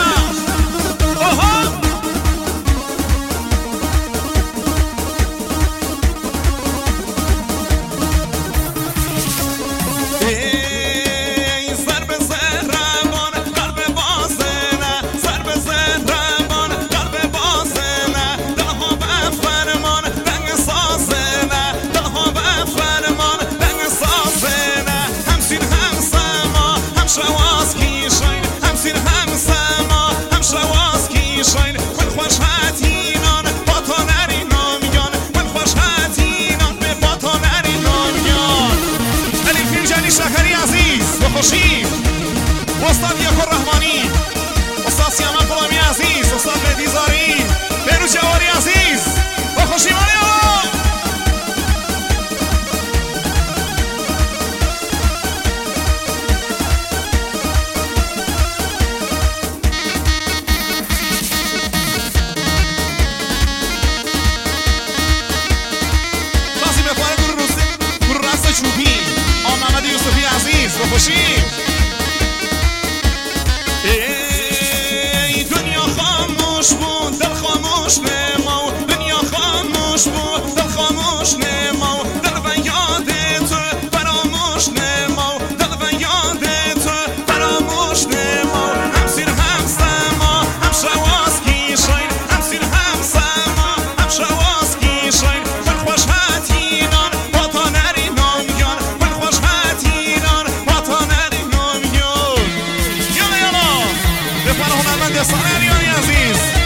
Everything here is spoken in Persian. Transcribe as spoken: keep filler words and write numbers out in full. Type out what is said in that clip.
خوشیم استاد یکو رحمانی، استاد سیامن غلامی عزیز، استاد مهدی زاری، بهروز جواری عزیز با خوشیمانی آقا. رازی بفاره گروه روسته گروه رست چوبی آم محمد یوسفی عزیز با خوشیم. ای دنیا خاموش بود دل خاموش نمو، دنیا خاموش بود دل خاموش نمو، دل و یاد تو فراموش نمو، دل و یاد تو فراموش نمو. هم سیر هم سما هم شواز کیشین، هم سیر هم سما هم شواز کیشین. من خوش هاتینان با تا نری نامیان، من خوش هاتینان با تا نری نامیان. یالا یالا به هنرمند سال علیانی عزیز